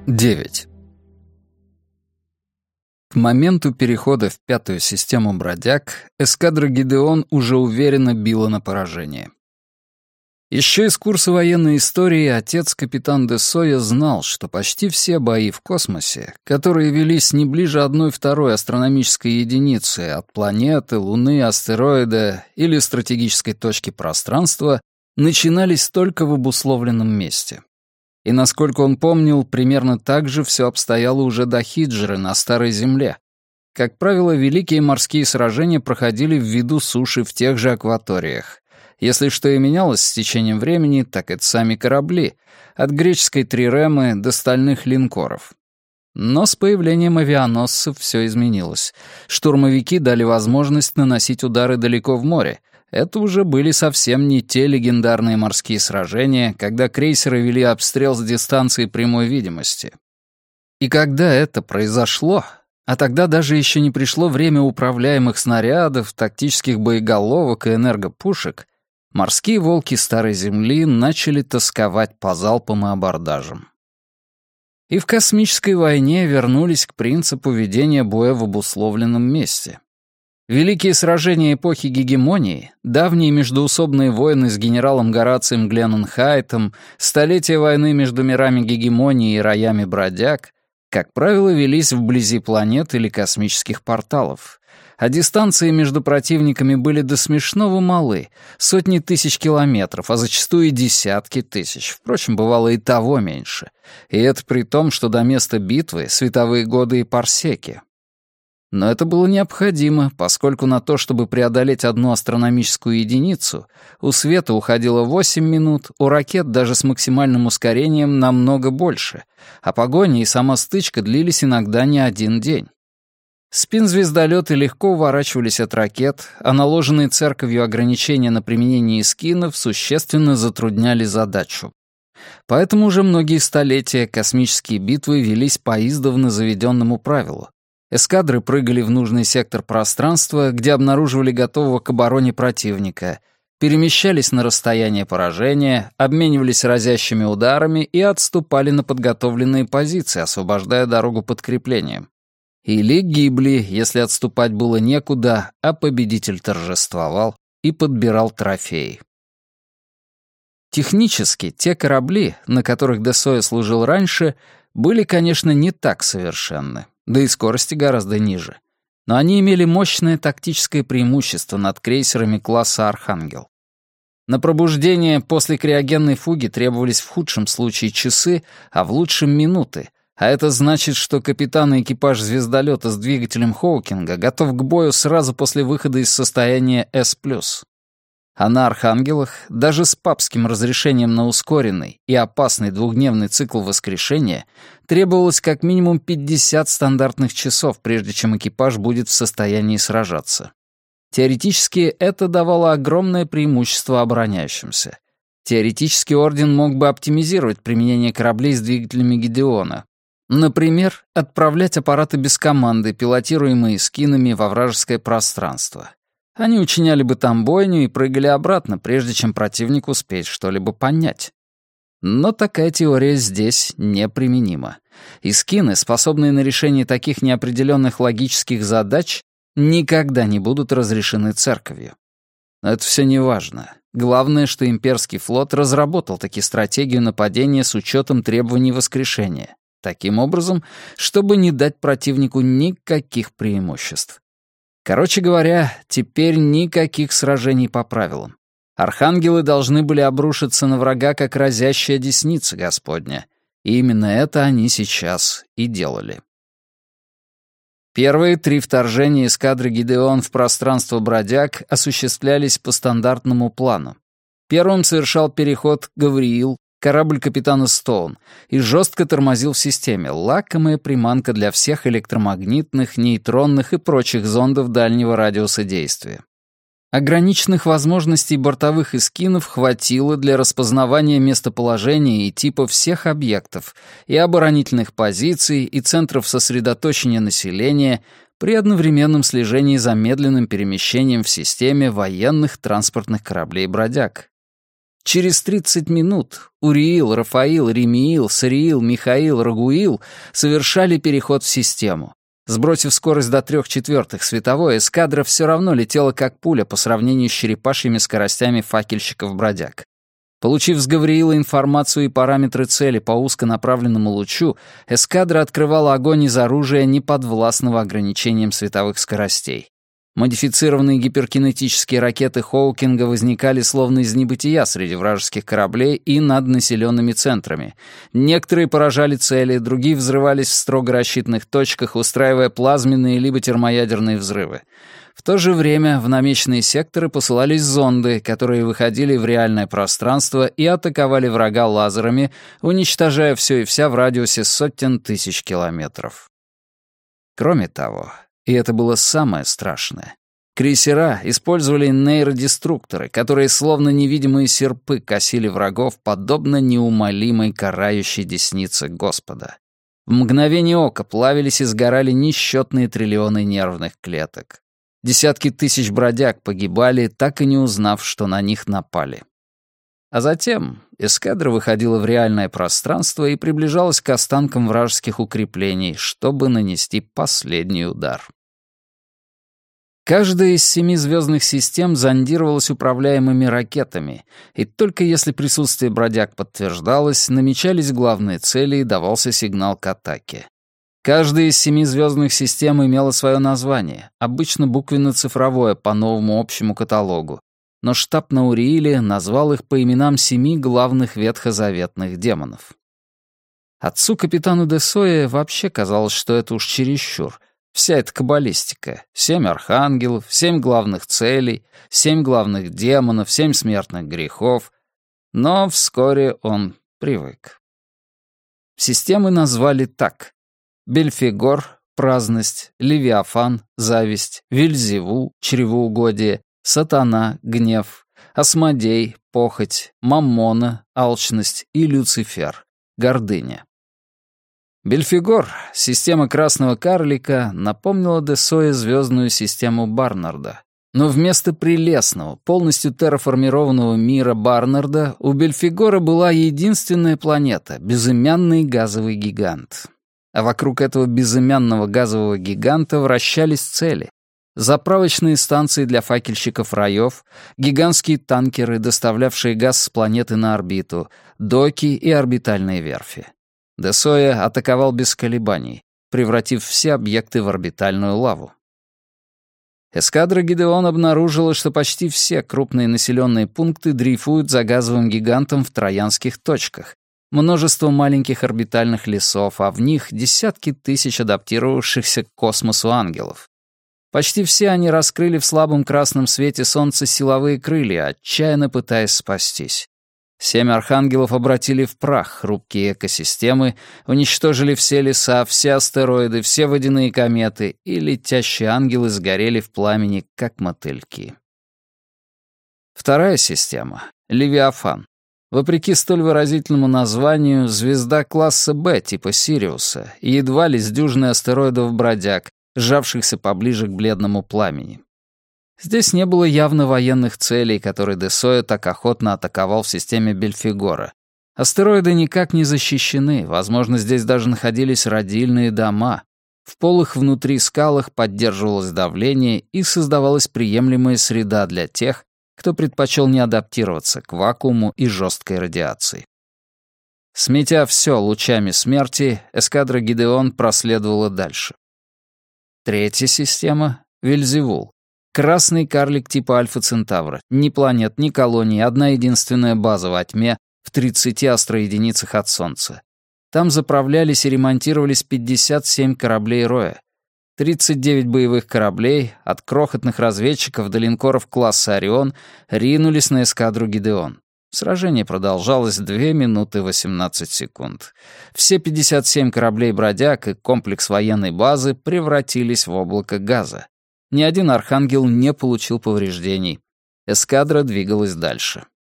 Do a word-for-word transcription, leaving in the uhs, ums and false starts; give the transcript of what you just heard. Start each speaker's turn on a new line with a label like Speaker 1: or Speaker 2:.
Speaker 1: девять. К моменту перехода в пятую систему «Бродяг» эскадра «Гидеон» уже уверенно била на поражение. Еще из курса военной истории отец-капитан де Сойя знал, что почти все бои в космосе, которые велись не ближе одной второй астрономической единицы от планеты, Луны, астероида или стратегической точки пространства, начинались только в обусловленном месте. И, насколько он помнил, примерно так же все обстояло уже до Хиджры на Старой Земле. Как правило, великие морские сражения проходили в виду суши в тех же акваториях. Если что и менялось с течением времени, так это сами корабли, от греческой триремы до стальных линкоров. Но с появлением авианосцев все изменилось. Штурмовики дали возможность наносить удары далеко в море. Это уже были совсем не те легендарные морские сражения, когда крейсеры вели обстрел с дистанции прямой видимости. И когда это произошло, а тогда даже еще не пришло время управляемых снарядов, тактических боеголовок и энергопушек, морские волки Старой Земли начали тосковать по залпам и абордажам. И в космической войне вернулись к принципу ведения боя в обусловленном месте. Великие сражения эпохи гегемонии, давние междоусобные войны с генералом Горацием Гленненхайтом, столетия войны между мирами гегемонии и роями бродяг, как правило, велись вблизи планет или космических порталов, а дистанции между противниками были до смешного малы, сотни тысяч километров, а зачастую и десятки тысяч, впрочем, бывало и того меньше, и это при том, что до места битвы световые годы и парсеки. Но это было необходимо, поскольку на то, чтобы преодолеть одну астрономическую единицу, у света уходило восемь минут, у ракет даже с максимальным ускорением намного больше, а погоня и сама стычка длились иногда не один день. Спин-звездолеты легко уворачивались от ракет, а наложенные церковью ограничения на применение эскинов существенно затрудняли задачу. Поэтому уже многие столетия космические битвы велись по издавна заведенному правилу. Эскадры прыгали в нужный сектор пространства, где обнаруживали готового к обороне противника, перемещались на расстояние поражения, обменивались разящими ударами и отступали на подготовленные позиции, освобождая дорогу подкреплениям. Или гибли, если отступать было некуда, а победитель торжествовал и подбирал трофеи. Технически те корабли, на которых де Сойя служил раньше, были, конечно, не так совершенны, да и скорости гораздо ниже. Но они имели мощное тактическое преимущество над крейсерами класса «Архангел». На пробуждение после криогенной фуги требовались в худшем случае часы, а в лучшем — минуты, а это значит, что капитан и экипаж звездолета с двигателем Хоукинга готов к бою сразу после выхода из состояния эс плюс. А на «Архангелах» даже с папским разрешением на ускоренный и опасный двухдневный цикл воскрешения требовалось как минимум пятьдесят стандартных часов, прежде чем экипаж будет в состоянии сражаться. Теоретически это давало огромное преимущество обороняющимся. Теоретически Орден мог бы оптимизировать применение кораблей с двигателями Гидеона. Например, отправлять аппараты без команды, пилотируемые скинами, во вражеское пространство. Они учиняли бы там бойню и прыгали обратно, прежде чем противник успеет что-либо понять. Но такая теория здесь неприменима. И скины, способные на решение таких неопределенных логических задач, никогда не будут разрешены церковью. Но это все не важно. Главное, что имперский флот разработал таки стратегию нападения с учетом требований воскрешения. Таким образом, чтобы не дать противнику никаких преимуществ. Короче говоря, теперь никаких сражений по правилам. Архангелы должны были обрушиться на врага, как разящая десница Господня. И именно это они сейчас и делали. Первые три вторжения эскадры «Гидеон» в пространство бродяг осуществлялись по стандартному плану. Первым совершал переход Гавриил, корабль капитана Стоун, и жестко тормозил в системе, лакомая приманка для всех электромагнитных, нейтронных и прочих зондов дальнего радиуса действия. Ограниченных возможностей бортовых эскинов хватило для распознавания местоположения и типа всех объектов, и оборонительных позиций, и центров сосредоточения населения при одновременном слежении за медленным перемещением в системе военных транспортных кораблей-бродяг. Через тридцать минут Уриил, Рафаил, Ремиил, Сариил, Михаил, Рагуил совершали переход в систему. Сбросив скорость до трех четвертых световой, эскадра все равно летела как пуля по сравнению с черепашьими скоростями факельщиков-бродяг. Получив с Гавриила информацию и параметры цели по узконаправленному лучу, эскадра открывала огонь из оружия, неподвластного ограничениям световых скоростей. Модифицированные гиперкинетические ракеты Хоукинга возникали словно из небытия среди вражеских кораблей и над населенными центрами. Некоторые поражали цели, другие взрывались в строго рассчитанных точках, устраивая плазменные либо термоядерные взрывы. В то же время в намеченные секторы посылались зонды, которые выходили в реальное пространство и атаковали врага лазерами, уничтожая все и вся в радиусе сотен тысяч километров. Кроме того, и это было самое страшное, крейсера использовали нейродеструкторы, которые словно невидимые серпы косили врагов, подобно неумолимой карающей деснице Господа. В мгновение ока плавились и сгорали несчетные триллионы нервных клеток. Десятки тысяч бродяг погибали, так и не узнав, что на них напали. А затем эскадра выходила в реальное пространство и приближалась к останкам вражеских укреплений, чтобы нанести последний удар. Каждая из семи звездных систем зондировалась управляемыми ракетами, и только если присутствие бродяг подтверждалось, намечались главные цели и давался сигнал к атаке. Каждая из семи звездных систем имела свое название, обычно буквенно-цифровое по новому общему каталогу, но штаб на Урииле назвал их по именам семи главных ветхозаветных демонов. Отцу капитану Десое вообще казалось, что это уж чересчур. Вся эта каббалистика, семь архангелов, семь главных целей, семь главных демонов, семь смертных грехов. Но вскоре он привык. Системы назвали так: Бельфегор — праздность, Левиафан — зависть, Вельзевул — чревоугодие, Сатана — гнев, Асмодей — похоть, Маммона — алчность и Люцифер — гордыня. Бельфегор, система красного карлика, напомнила Десое звездную систему Барнарда. Но вместо прелестного, полностью терраформированного мира Барнарда у Бельфегора была единственная планета — безымянный газовый гигант. А вокруг этого безымянного газового гиганта вращались цели: заправочные станции для факельщиков раев, гигантские танкеры, доставлявшие газ с планеты на орбиту, доки и орбитальные верфи. Десое атаковал без колебаний, превратив все объекты в орбитальную лаву. Эскадра Гидеон обнаружила, что почти все крупные населенные пункты дрейфуют за газовым гигантом в троянских точках. Множество маленьких орбитальных лесов, а в них десятки тысяч адаптировавшихся к космосу ангелов. Почти все они раскрыли в слабом красном свете солнца силовые крылья, отчаянно пытаясь спастись. Семь архангелов обратили в прах хрупкие экосистемы, уничтожили все леса, все астероиды, все водяные кометы, и летящие ангелы сгорели в пламени, как мотыльки. Вторая система — Левиафан. Вопреки столь выразительному названию, звезда класса Б типа Сириуса, и едва ли с дюжиной астероидов-бродяг, сжавшихся поближе к бледному пламени. Здесь не было явно военных целей, которые Десое так охотно атаковал в системе Бельфегора. Астероиды никак не защищены, возможно, здесь даже находились родильные дома. В полых внутри скалах поддерживалось давление и создавалась приемлемая среда для тех, кто предпочел не адаптироваться к вакууму и жесткой радиации. Сметя все лучами смерти, эскадра Гидеон проследовала дальше. Третья система — Вельзевул. Красный карлик типа Альфа-Центавра. Ни планет, ни колоний, одна единственная база во тьме в тридцати астроединицах от Солнца. Там заправлялись и ремонтировались пятьдесят семь кораблей Роя. тридцать девять боевых кораблей, от крохотных разведчиков до линкоров класса «Орион», ринулись на эскадру Гидеон. Сражение продолжалось две минуты восемнадцать секунд. Все пятьдесят семь кораблей-бродяг и комплекс военной базы превратились в облако газа. Ни один архангел не получил повреждений. Эскадра двигалась дальше.